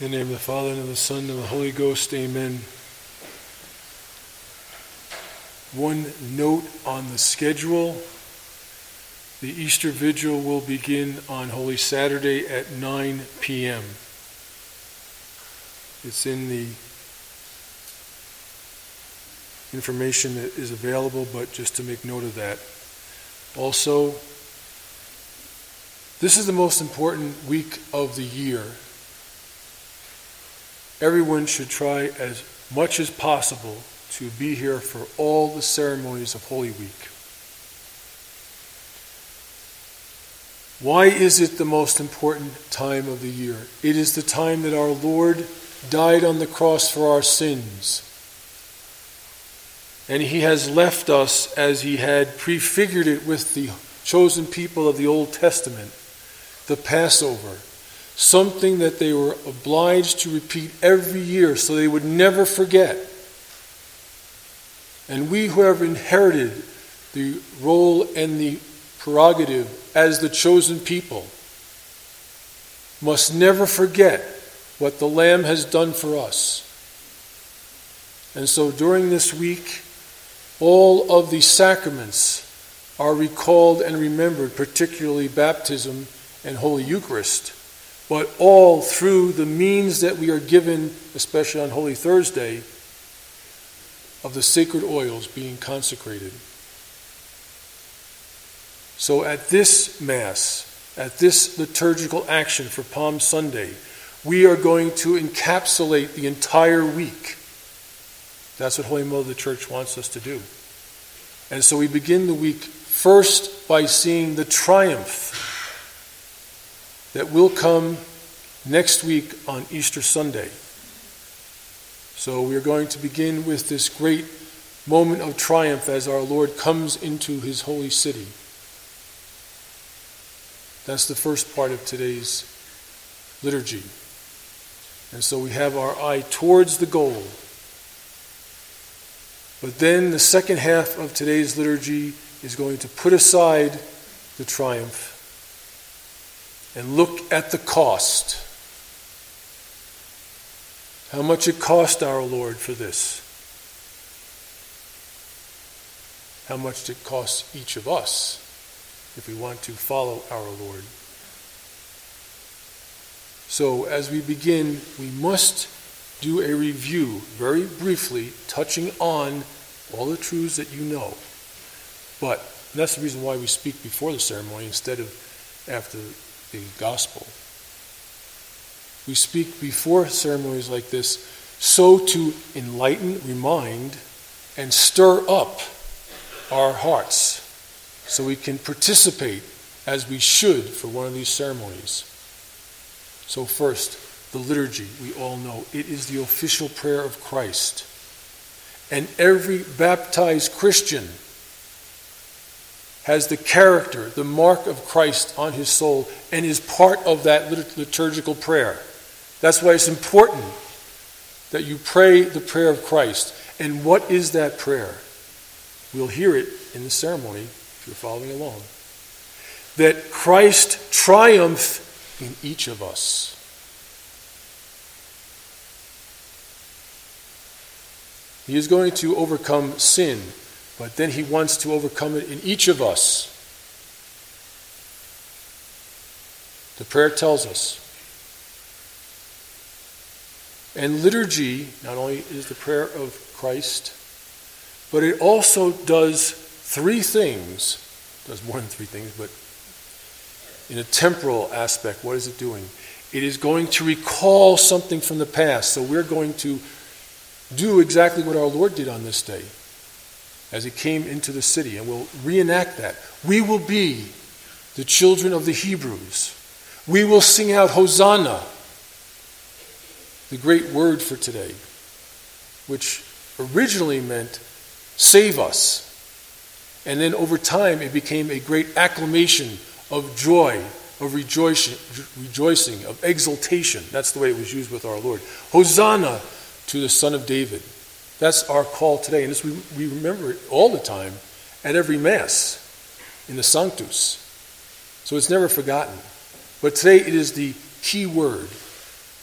In the name of the Father, and of the Son, and of the Holy Ghost, amen. One note on the schedule. The Easter Vigil will begin on Holy Saturday at 9 p.m. It's in the information that is available, but just to make note of that. Also, this is the most important week of the year. Everyone should try as much as possible to be here for all the ceremonies of Holy Week. Why is it the most important time of the year? It is the time that our Lord died on the cross for our sins. And he has left us as he had prefigured it with the chosen people of the Old Testament, the Passover. Something that they were obliged to repeat every year so they would never forget. And we who have inherited the role and the prerogative as the chosen people must never forget what the Lamb has done for us. And so during this week, all of the sacraments are recalled and remembered, particularly baptism and Holy Eucharist, but all through the means that we are given, especially on Holy Thursday, of the sacred oils being consecrated. So at this Mass, at this liturgical action for Palm Sunday, we are going to encapsulate the entire week. That's what Holy Mother of the Church wants us to do. And so we begin the week first by seeing the triumph that will come next week on Easter Sunday. So we are going to begin with this great moment of triumph as our Lord comes into his holy city. That's the first part of today's liturgy. And so we have our eye towards the goal. But then the second half of today's liturgy is going to put aside the triumph and look at the cost. How much it cost our Lord for this. How much it costs each of us if we want to follow our Lord. So as we begin, we must do a review, very briefly, touching on all the truths that you know. But that's the reason why we speak before the ceremony instead of after the gospel. We speak before ceremonies like this so to enlighten, remind, and stir up our hearts so we can participate as we should for one of these ceremonies. So first, the liturgy, we all know, it is the official prayer of Christ. And every baptized Christian has the character, the mark of Christ on his soul, and is part of that liturgical prayer. That's why it's important that you pray the prayer of Christ. And what is that prayer? We'll hear it in the ceremony, if you're following along. That Christ triumph in each of us. He is going to overcome sin, but then he wants to overcome it in each of us. The prayer tells us. And liturgy not only is the prayer of Christ, but it also does three things. It does more than three things, but in a temporal aspect, what is it doing? It is going to recall something from the past. So we're going to do exactly what our Lord did on this day as he came into the city, and we'll reenact that. We will be the children of the Hebrews. We will sing out Hosanna, the great word for today, which originally meant save us. And then over time it became a great acclamation of joy, of rejoicing, of exultation. That's the way it was used with our Lord. Hosanna to the Son of David. That's our call today. And this, we remember it all the time at every Mass in the Sanctus. So it's never forgotten. But today it is the key word.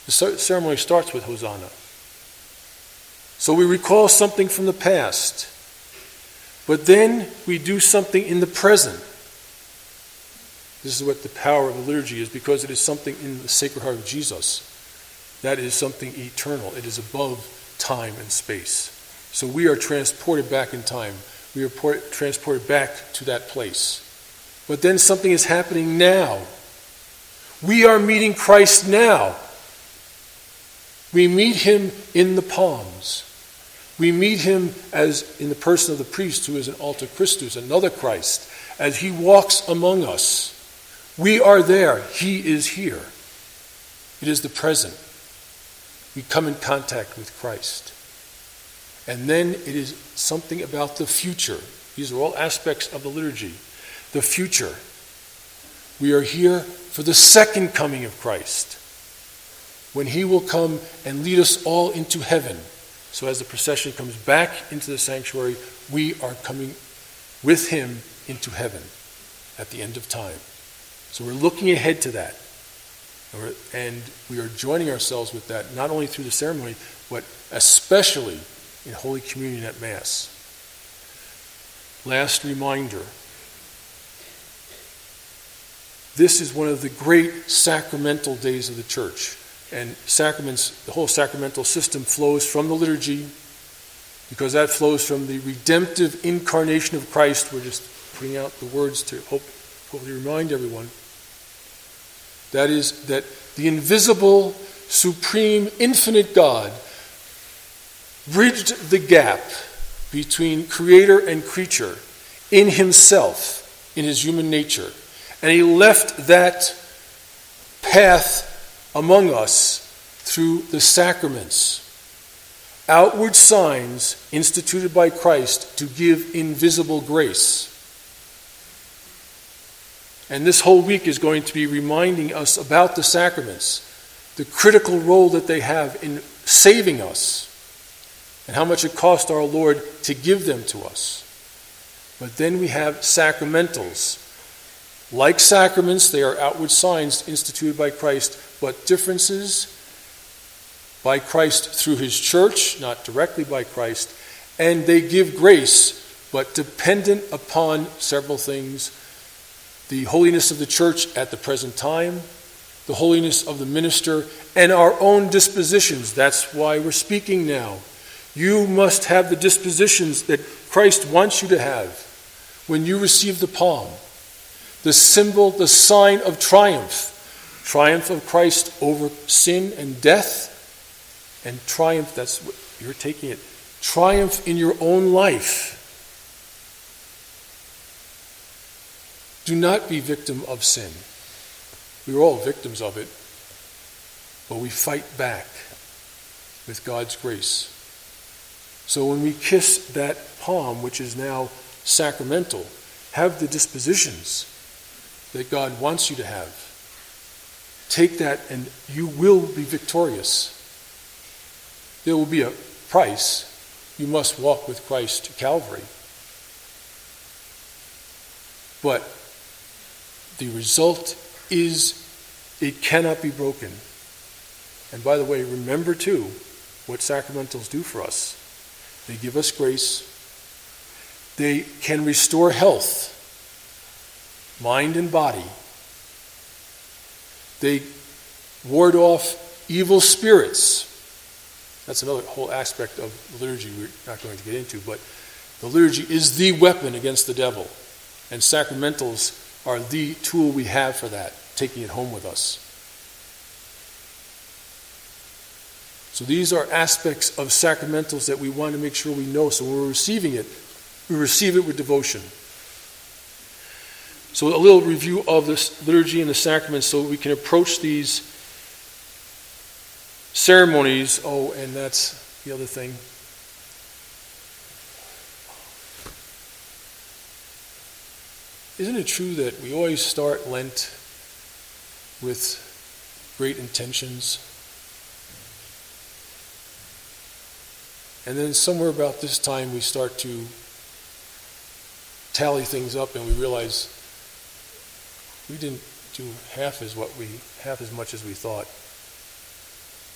The ceremony starts with Hosanna. So we recall something from the past, but then we do something in the present. This is what the power of the liturgy is, because it is something in the Sacred Heart of Jesus. That is something eternal. It is above time and space. So we are transported back in time. We are transported back to that place. But then something is happening now. We are meeting Christ now. We meet him in the palms. We meet him as in the person of the priest, who is an alter Christus, another Christ, as he walks among us. We are there. He is here. It is the present. We come in contact with Christ. And then it is something about the future. These are all aspects of the liturgy. The future. We are here for the second coming of Christ, when he will come and lead us all into heaven. So as the procession comes back into the sanctuary, we are coming with him into heaven at the end of time. So we're looking ahead to that. And we are joining ourselves with that, not only through the ceremony, but especially in Holy Communion at Mass. Last reminder. This is one of the great sacramental days of the Church. And sacraments, the whole sacramental system flows from the liturgy, because that flows from the redemptive incarnation of Christ. We're just putting out the words to hopefully remind everyone. That is, that the invisible, supreme, infinite God bridged the gap between creator and creature in himself, in his human nature. And he left that path among us through the sacraments, outward signs instituted by Christ to give invisible grace. And this whole week is going to be reminding us about the sacraments, the critical role that they have in saving us, and how much it cost our Lord to give them to us. But then we have sacramentals. Like sacraments, they are outward signs instituted by Christ, but differences by Christ through his church, not directly by Christ, and they give grace, but dependent upon several things: the holiness of the church at the present time, the holiness of the minister, and our own dispositions. That's why we're speaking now. You must have the dispositions that Christ wants you to have when you receive the palm. The symbol, the sign of triumph. Triumph of Christ over sin and death. And triumph, that's what you're taking it. Triumph in your own life. Do not be victim of sin. We're all victims of it. But we fight back with God's grace. So when we kiss that palm, which is now sacramental, have the dispositions that God wants you to have. Take that and you will be victorious. There will be a price. You must walk with Christ to Calvary. But the result is it cannot be broken. And by the way, remember too what sacramentals do for us. They give us grace. They can restore health, mind and body. They ward off evil spirits. That's another whole aspect of the liturgy we're not going to get into, but the liturgy is the weapon against the devil. And sacramentals are the tool we have for that, taking it home with us. So these are aspects of sacramentals that we want to make sure we know. So when we're receiving it, we receive it with devotion. So a little review of this liturgy and the sacraments so we can approach these ceremonies. Oh, and that's the other thing. Isn't it true that we always start Lent with great intentions? And then somewhere about this time we start to tally things up and we realize we didn't do half as much as we thought.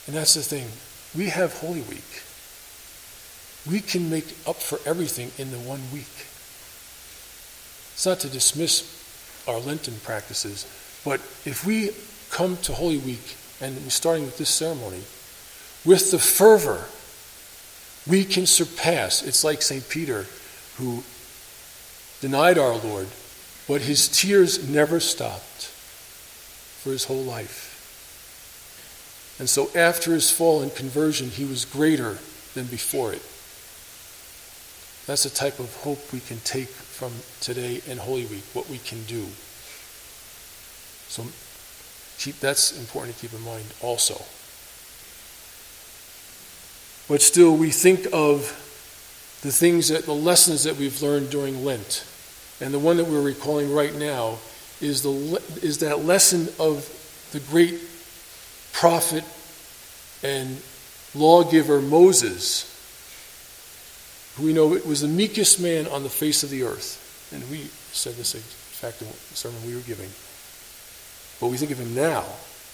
And that's the thing. We have Holy Week. We can make up for everything in the 1 week. It's not to dismiss our Lenten practices, but if we come to Holy Week, and we're starting with this ceremony, with the fervor, we can surpass. It's like St. Peter, who denied our Lord, but his tears never stopped for his whole life. And so after his fall and conversion, he was greater than before it. That's the type of hope we can take from today and Holy Week, what we can do. So that's important to keep in mind also. But still, we think of the lessons that we've learned during Lent. And the one that we're recalling right now is that lesson of the great prophet and lawgiver Moses, who we know was the meekest man on the face of the earth. And we said this, in fact, in the sermon we were giving. But we think of him now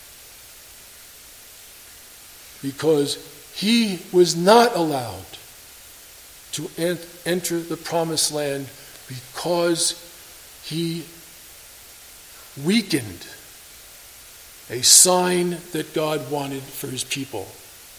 because he was not allowed to enter the promised land because he weakened a sign that God wanted for his people.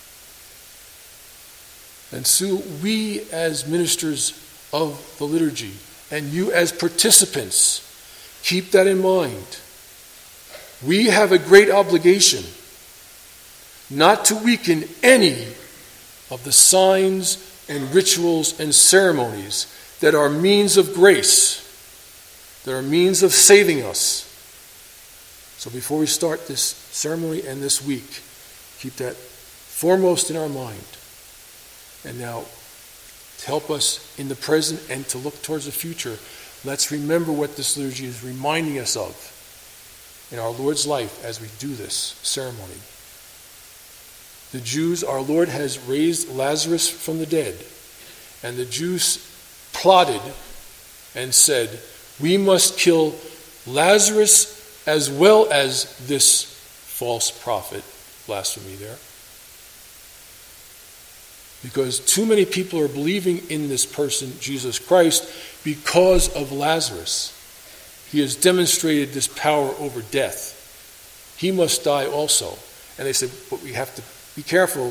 And so we as ministers of the liturgy and you as participants, keep that in mind. We have a great obligation not to weaken any of the signs and rituals and ceremonies that are means of grace, that are means of saving us. So before we start this ceremony and this week, keep that foremost in our mind. And now, to help us in the present and to look towards the future, let's remember what this liturgy is reminding us of in our Lord's life as we do this ceremony. The Jews, our Lord has raised Lazarus from the dead, and the Jews plotted and said, we must kill Lazarus as well as this false prophet. Blasphemy there. Because too many people are believing in this person, Jesus Christ, because of Lazarus. He has demonstrated this power over death. He must die also. And they said, but we have to be careful,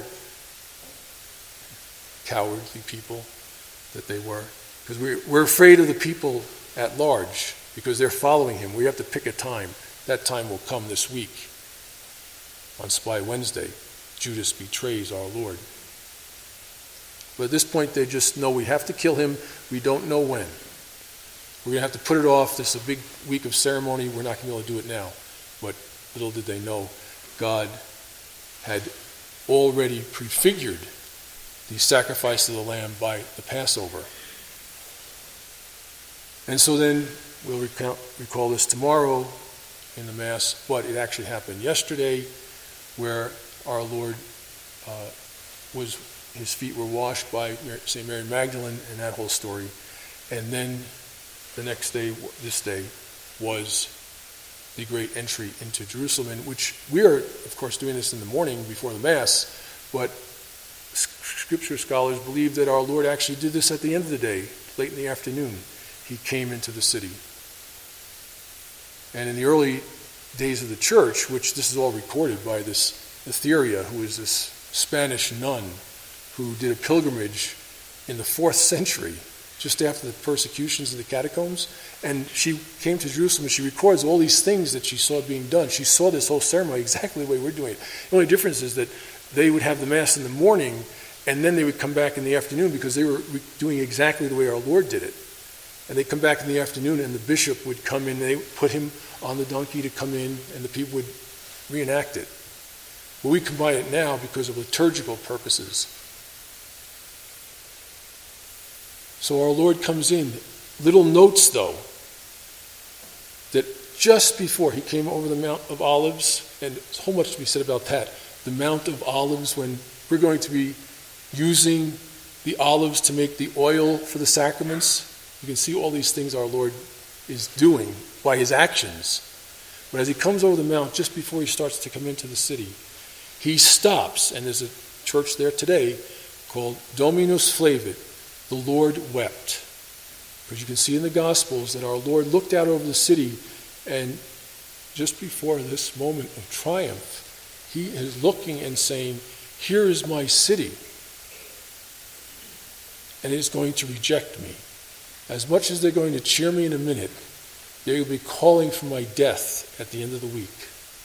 cowardly people that they were, because we're afraid of the people at large because they're following him. We have to pick a time. That time will come this week. On Spy Wednesday, Judas betrays our Lord. But at this point, they just know we have to kill him. We don't know when. We're going to have to put it off. This is a big week of ceremony. We're not going to be able to do it now. But little did they know, God had already prefigured the sacrifice of the lamb by the Passover. And so then we'll recall this tomorrow in the Mass, but it actually happened yesterday where our Lord his feet were washed by St. Mary Magdalene and that whole story. And then the next day, this day, was the great entry into Jerusalem, in which we are, of course, doing this in the morning before the Mass, but Scripture scholars believe that our Lord actually did this at the end of the day, late in the afternoon. He came into the city. And in the early days of the church, which this is all recorded by this Etheria, who is this Spanish nun who did a pilgrimage in the 4th century, just after the persecutions of the catacombs. And she came to Jerusalem and she records all these things that she saw being done. She saw this whole ceremony exactly the way we're doing it. The only difference is that they would have the Mass in the morning and then they would come back in the afternoon because they were doing exactly the way our Lord did it. And they'd come back in the afternoon and the bishop would come in, and they would put him on the donkey to come in, and the people would reenact it. But we combine it now because of liturgical purposes. So our Lord comes in. Little notes, though, that just before he came over the Mount of Olives, and there's so much to be said about that, the Mount of Olives, when we're going to be using the olives to make the oil for the sacraments. You can see all these things our Lord is doing by his actions. But as he comes over the mount, just before he starts to come into the city, he stops, and there's a church there today called Dominus Flavit, the Lord wept. Because you can see in the Gospels that our Lord looked out over the city, and just before this moment of triumph, he is looking and saying, here is my city, and it is going to reject me. As much as they're going to cheer me in a minute, they will be calling for my death at the end of the week.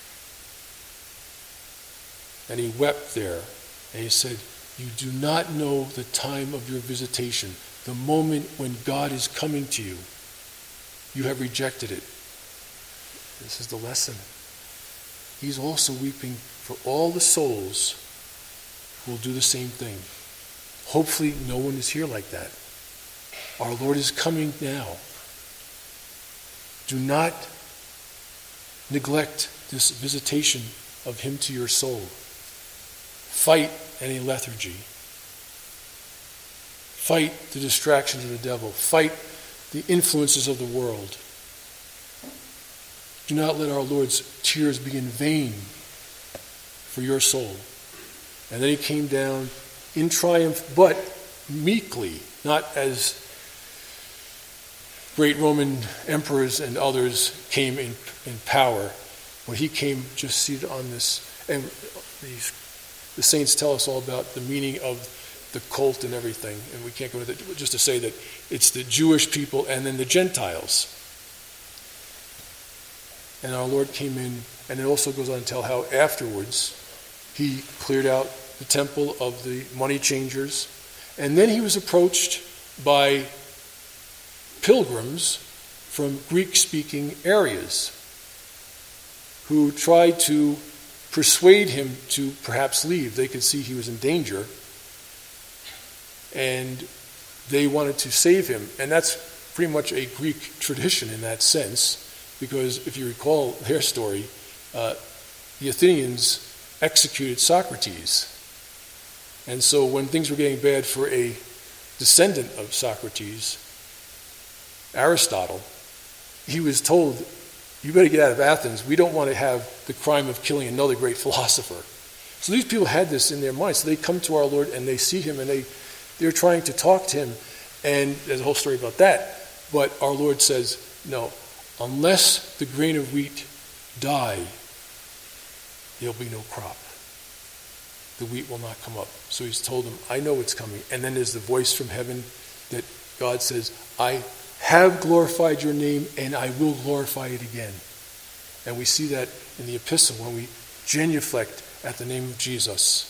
And he wept there, and he said, you do not know the time of your visitation, the moment when God is coming to you. You have rejected it. This is the lesson. He's also weeping for all the souls who will do the same thing. Hopefully no one is here like that. Our Lord is coming now. Do not neglect this visitation of him to your soul. Fight any lethargy. Fight the distractions of the devil. Fight the influences of the world. Do not let our Lord's tears be in vain for your soul. And then he came down in triumph, but meekly, not as great Roman emperors and others came in power, but he came just seated on this. And the saints tell us all about the meaning of the colt and everything, and we can't go into it, just to say that it's the Jewish people and then the Gentiles. And our Lord came in, and it also goes on to tell how afterwards he cleared out the temple of the money changers, and then he was approached by pilgrims from Greek-speaking areas who tried to persuade him to perhaps leave. They could see he was in danger, and they wanted to save him. And that's pretty much a Greek tradition in that sense, because if you recall their story, the Athenians executed Socrates. And so when things were getting bad for a descendant of Socrates, Aristotle, he was told, you better get out of Athens. We don't want to have the crime of killing another great philosopher. So these people had this in their minds. So they come to our Lord and they see him and they're trying to talk to him. And there's a whole story about that. But our Lord says, no, unless the grain of wheat die, there'll be no crop. The wheat will not come up. So he's told them, I know it's coming. And then there's the voice from heaven that God says, I have glorified your name and I will glorify it again. And we see that in the epistle when we genuflect at the name of Jesus.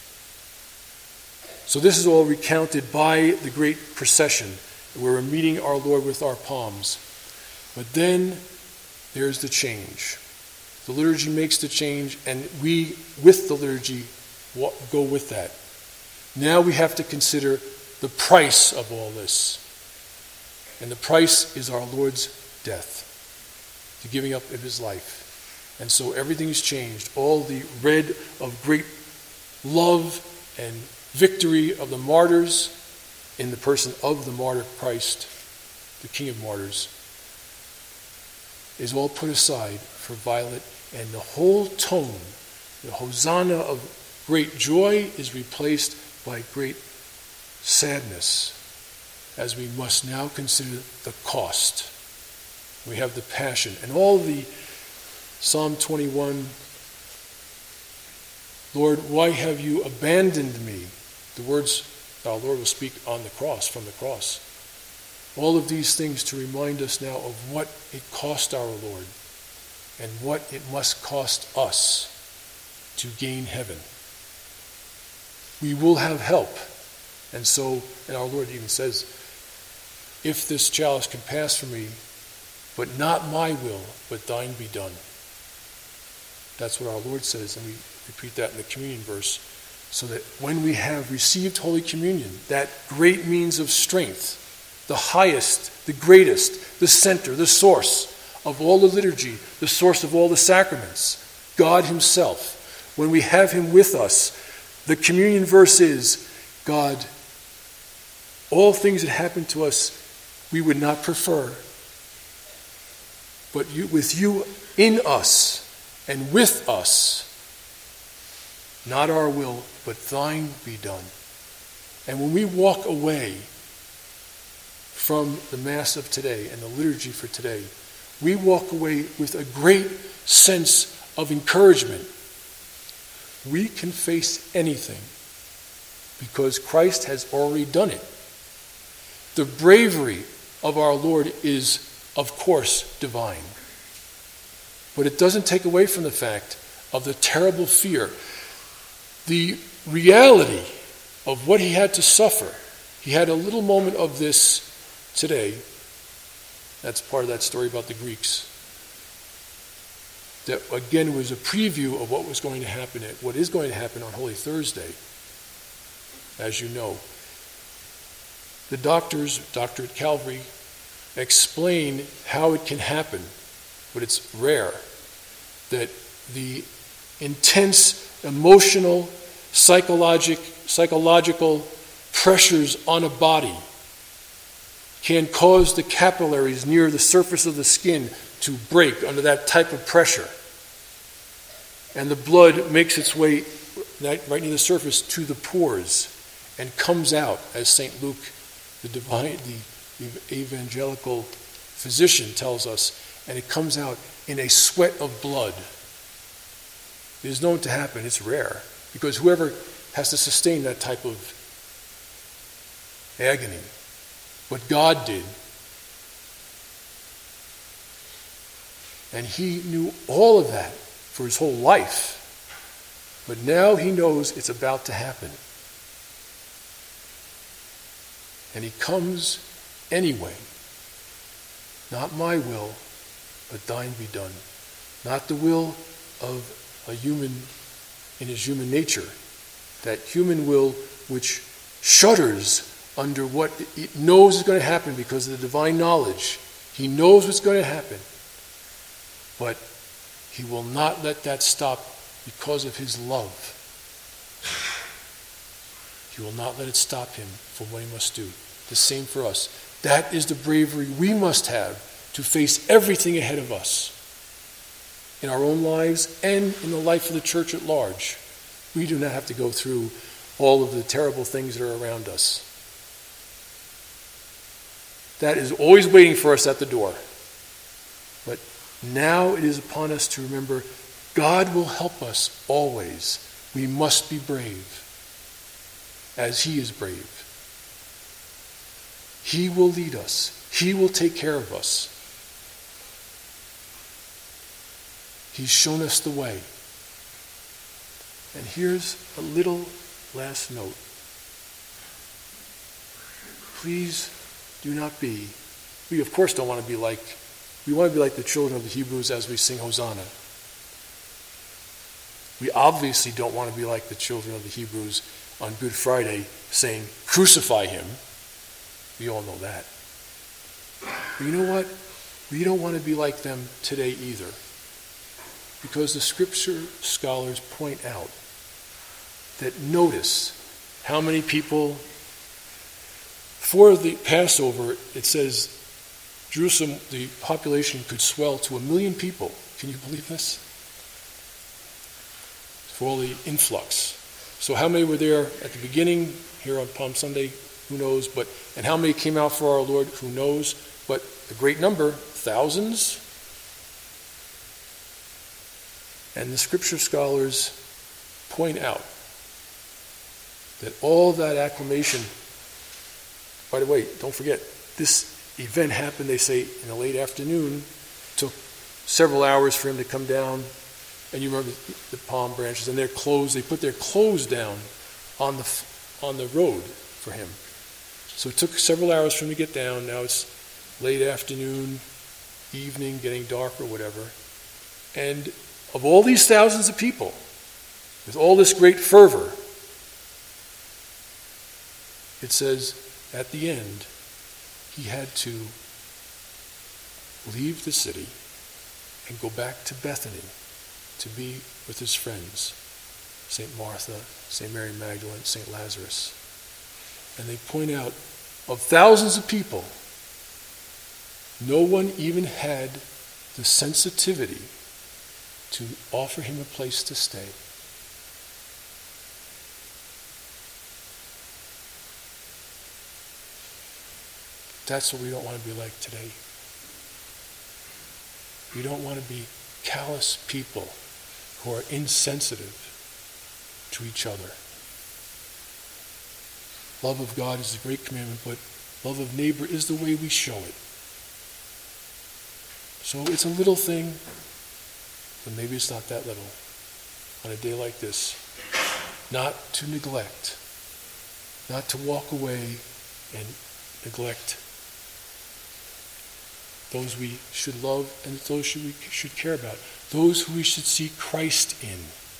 So this is all recounted by the great procession where we're meeting our Lord with our palms. But then there's the change. The liturgy makes the change, and we, with the liturgy, go with that. Now we have to consider the price of all this. And the price is our Lord's death, the giving up of his life. And so everything is changed. All the red of great love and victory of the martyrs in the person of the martyr Christ, the King of martyrs, is all put aside for violent, and the whole tone, the hosanna of great joy is replaced by great sadness, as we must now consider the cost. We have the passion and all the Psalm 21, Lord, why have you abandoned me? The words our Lord will speak on the cross, from the cross. All of these things to remind us now of what it cost our Lord and what it must cost us to gain heaven. We will have help. And our Lord even says, if this chalice can pass from me, but not my will, but thine be done. That's what our Lord says, and we repeat that in the communion verse, so that when we have received Holy Communion, that great means of strength, the highest, the greatest, the center, the source of all the liturgy, the source of all the sacraments, God himself, when we have him with us, the communion verse is, God, all things that happen to us we would not prefer, but with you in us and with us, not our will, but thine be done. And when we walk away from the Mass of today and the liturgy for today, we walk away with a great sense of encouragement. We can face anything because Christ has already done it. The bravery of our Lord is, of course, divine. But it doesn't take away from the fact of the terrible fear, the reality of what he had to suffer. He had a little moment of this today. That's part of that story about the Greeks. That again was a preview of what was going to happen, what is going to happen on Holy Thursday, as you know. The doctors, Doctor at Calvary, explain how it can happen, but it's rare, that the intense emotional, psychological pressures on a body can cause the capillaries near the surface of the skin to break under that type of pressure. And the blood makes its way right near the surface to the pores and comes out, as St. Luke, the evangelical physician, tells us, and it comes out in a sweat of blood. It is known to happen. It's rare, because whoever has to sustain that type of agony, what God did, and he knew all of that for his whole life, but now he knows it's about to happen. And he comes anyway. Not my will, but thine be done. Not the will of a human in his human nature, that human will which shudders under what it knows is going to happen because of the divine knowledge. He knows what's going to happen, but he will not let that stop because of his love. He will not let it stop him from what he must do. The same for us. That is the bravery we must have to face everything ahead of us in our own lives and in the life of the church at large. We do not have to go through all of the terrible things that are around us. That is always waiting for us at the door. But now it is upon us to remember God will help us always. We must be brave as he is brave. He will lead us. He will take care of us. He's shown us the way. And here's a little last note. Please do not be, we of course don't want to be like, we want to be like the children of the Hebrews as we sing Hosanna. We obviously don't want to be like the children of the Hebrews on Good Friday saying, crucify him. We all know that. But you know what? We don't want to be like them today either. Because the scripture scholars point out that notice how many people, for the Passover, it says Jerusalem, the population could swell to 1 million people. Can you believe this? For all the influx. So how many were there at the beginning here on Palm Sunday? Who knows? And how many came out for our Lord? Who knows? But a great number, thousands. And the scripture scholars point out that all that acclamation, by the way, don't forget, this event happened, they say, in the late afternoon. Took several hours for him to come down. And you remember the palm branches and their clothes, they put their clothes down on the road for him. So it took several hours for him to get down. Now it's late afternoon, evening, getting dark or whatever. And of all these thousands of people, with all this great fervor, it says at the end, he had to leave the city and go back to Bethany to be with his friends, St. Martha, St. Mary Magdalene, St. Lazarus. And they point out, of thousands of people, no one even had the sensitivity to offer him a place to stay. That's what we don't want to be like today. We don't want to be callous people who are insensitive to each other. Love of God is the great commandment, but love of neighbor is the way we show it. So it's a little thing, but maybe it's not that little on a day like this. Not to neglect, not to walk away and neglect those we should love and those we should care about, those who we should see Christ in.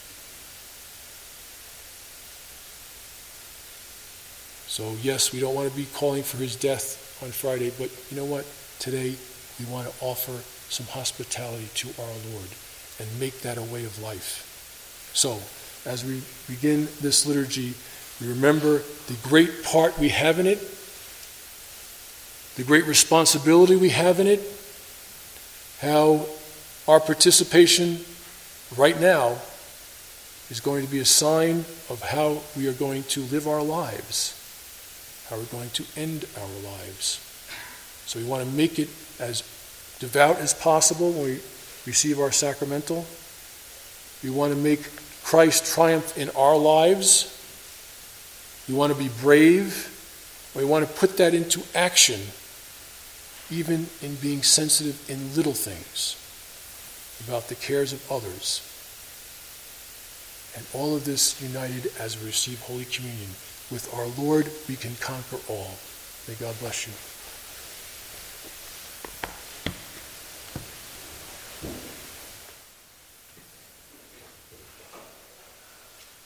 So yes, we don't want to be calling for his death on Friday, but you know what? Today we want to offer some hospitality to our Lord and make that a way of life. So, as we begin this liturgy, we remember the great part we have in it, the great responsibility we have in it, how our participation right now is going to be a sign of how we are going to live our lives, how we're going to end our lives. So we want to make it as devout as possible when we receive our sacramental. We want to make Christ triumph in our lives. We want to be brave. We want to put that into action, even in being sensitive in little things, about the cares of others. And all of this united as we receive Holy Communion. With our Lord, we can conquer all. May God bless you.